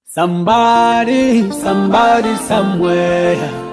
Somebody, somebody, somewhere.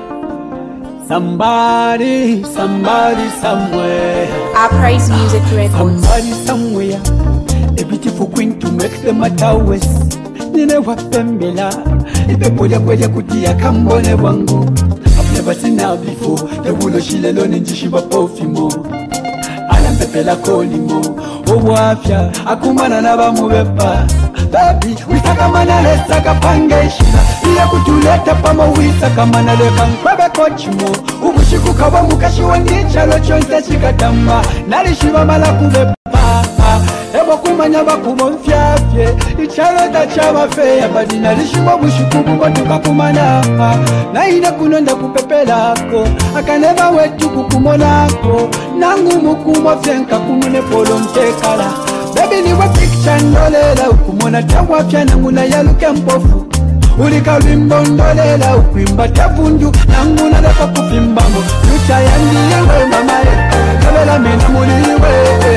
Somebody, somebody, somewhere. Our Praise Music Records. Somebody, somewhere. A beautiful queen to make them a towers. Nina wapembela. Ipe poja kutia kambone wangu. I've never seen her before. The wulo shilelo ninjishiba pofimo. Pepela kolimo owafya akumana nabamubepa baby wisakamana lesaka pangeshina iya kutuleta pamawisa kamana leka nkwabe kochimo ubushiku kawa mukashi wandichalo chonse chikatamba nalishiba mala kubepa ebo kumanya bakubo mfyafye ichalo tachaba feya badi nalishiba bushiku bukotuka kumana na ina kunonda kupepelako akaneba wetu kukumonako nangu mukuma fyenka kumune polo mtekala baby niwe picture ndolela ukumona tawafya nangu na yaluke mpofu ulika wimbo ndolela ukwimba tavunju nangu na lepa kufimbamo lucha yandiyewe mamae kabela mena muliwe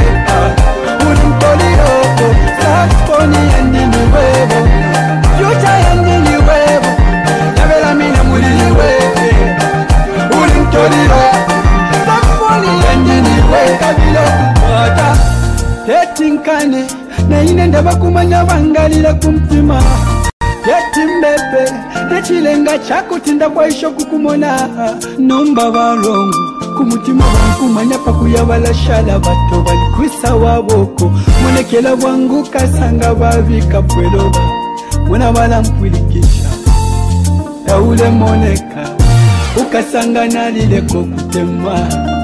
ulimtoliyoko sakoni yandiniwebo lucha yandiniwebo kabela mena muliwe ulimtoliyoko Yetinkane na inenda bakumanya bangalira kumtima yetimbebe nechilenga chako tinda kwaisho kukumona nomba balongo kumutima wankumanya pakuyabala shala bato balikusa waboko monekela wangu kasanga babika pweloba mwana bala mpwilikisha taule moneka ukasanga nalileko kutemwa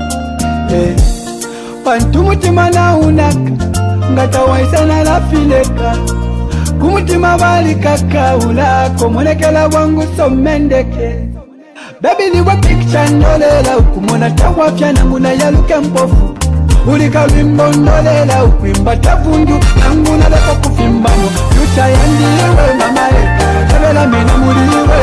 pantumutima na unaka ngata waisana la fileka kumutima bali kakaulako monekela wangu somendeke baby niwe picture ndolela ukumona tawafya nangu na yaluke mpofu ulika wimbo ndolela ukwimba tavunju nangu na lepo kufimbamo lucha yandiyewe mamae kabela mena muliwe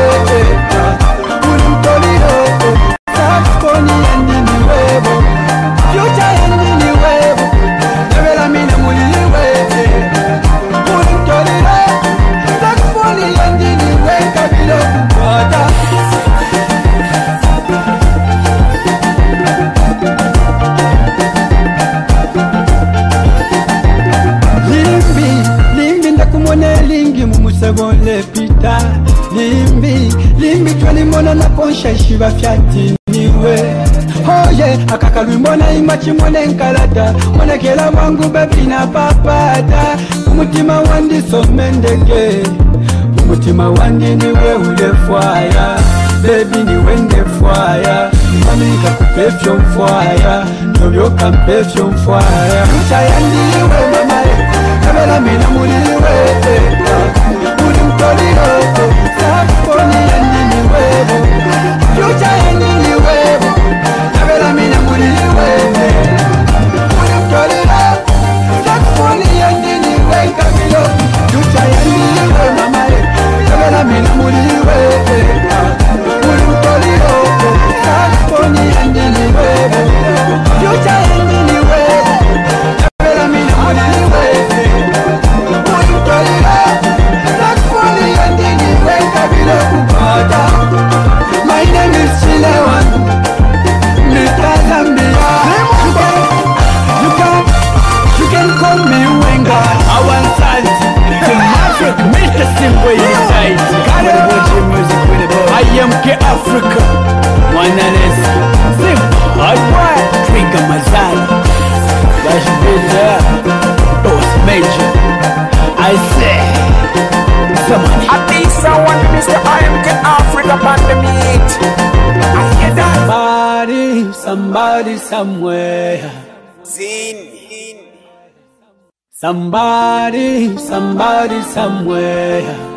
ulimtoliyoko sakoni yandiniwebo lucha yandiniwebo kabela mena muliwe ulimtoliyoko sakoni yandiniwe kabilo kukwata limbi ndakumone lingi mumusebole pita limbi twalimona na konsha shiba fyatiniwe oye akakalwimona imachimone nkalata monekela wangu bebi na papata umutima wandi somendeke umutima wandi niwe ulefwaya bebi niwe ndefwaya mamika kupefyo mfwaya nobyoka mpefyo mfwaya lucha yandiwe mamae kabela mina muliwe ulimtoliyoko sakoni yandiniwebo lucha yandiniwebo kabela mina muliwe ulimtoliyoko sakoni yandiniwe kabilo lucha yandiniwe mamae kabela mina muliwe ulimtoliyoko sakoni yandiniwebo lucha yandiniwebo kabela mina muliwe my name is Chilewan, Mr. Zambia. You can call me Wenga. I want salty. The magic, Mr. Simple inside. I am K Africa. One is Simple. Hot boy. Drink a mazala. Dash bitter. Boss major. I say. I think someone, Mr. IMK Africa pandemic. I hear that. Somebody, somewhere. Somebody, somewhere.